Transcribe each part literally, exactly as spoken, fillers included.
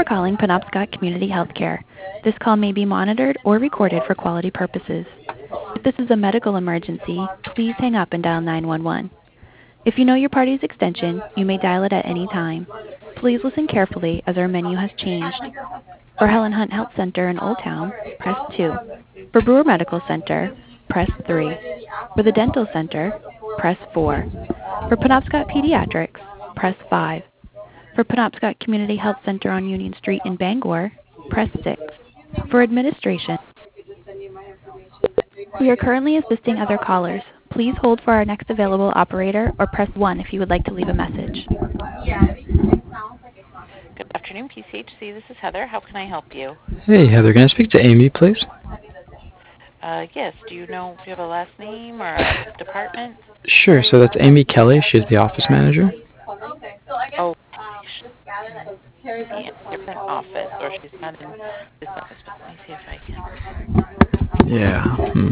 calling Penobscot Community Healthcare. This call may be monitored or recorded for quality purposes. If this is a medical emergency, please hang up and dial nine one one. If you know your party's extension, you may dial it at any time. Please listen carefully as our menu has changed. For Helen Hunt Health Center in Old Town, press two. For Brewer Medical Center, press three. For the Dental Center, press four. For Penobscot Pediatrics, press five. For Penobscot Community Health Center on Union Street in Bangor, press six. For administration, we are currently assisting other callers. Please hold for our next available operator or press one if you would like to leave a message. Good afternoon, P C H C. This is Heather. How can I help you? Hey, Heather. Can I speak to Amy, please? Uh, yes. Do you know if you have a last name or a department? Sure. So that's Amy Kelly. She's the office manager. Oh, she's in a different office, or she's not in this office. But let me see if I can. Yeah. Hmm.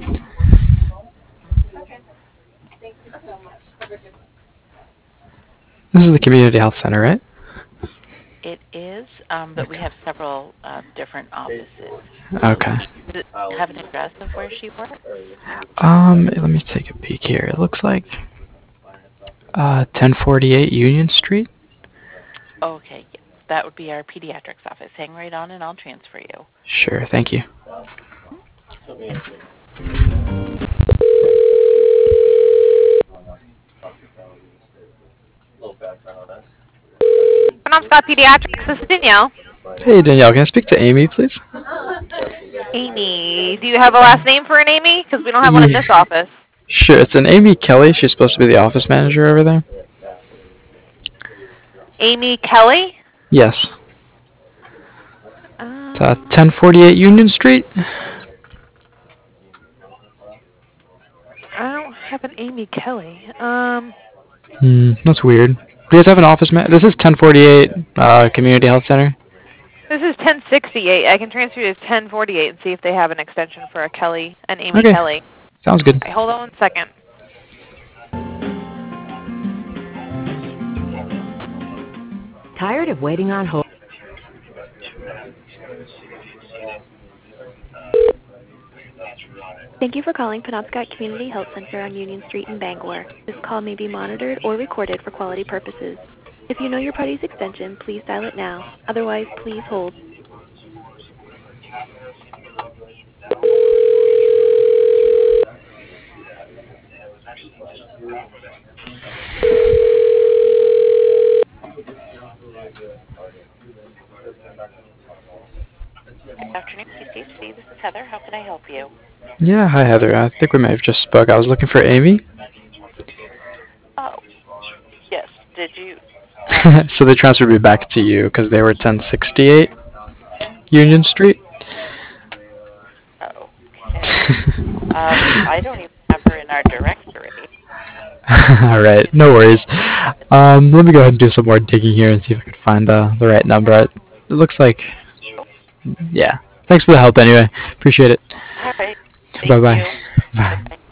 This is the community health center, right? It is, um, but we have several uh, different offices. Okay. Does it have an address of where she works? Um, let me take a peek here. It looks like uh, ten forty-eight Union Street. Okay, yes. That would be our pediatrics office. Hang right on and I'll transfer you. Sure, thank you. Penobscot Pediatrics, this is Danielle. Hey, Danielle, can I speak to Amy, please? Amy. Do you have a last name for an Amy? Because we don't have one in this office. Sure, it's an Amy Kelly. She's supposed to be the office manager over there. Amy Kelly? Yes. Um, It's uh, ten forty-eight Union Street. I don't have an Amy Kelly. Um, Hmm, that's weird. Do you guys have an office ma- This is ten forty-eight uh, Community Health Center. this is ten sixty-eight. I can transfer you to ten forty-eight and see if they have an extension for a Kelly, an Amy Okay. Kelly. Sounds good. Right, hold on one second. Tired of waiting on hold? Thank you for calling Penobscot Community Health Center on Union Street in Bangor. This call may be monitored or recorded for quality purposes. If you know your party's extension, please dial it now. Otherwise, please hold. Good afternoon, P C H C. This is Heather. How can I help you? Yeah, hi Heather. I think we may have just spoke. I was looking for Amy. Oh, yes. Did you? So they transferred me back to you because they were ten sixty-eight Union Street. Oh, okay. um, I don't even have her in our directory. All right, no worries. Um, let me go ahead and do some more digging here and see if I can find the the right number. It looks like, yeah. Thanks for the help anyway. Appreciate it. All right. Bye bye. You. Bye. Bye.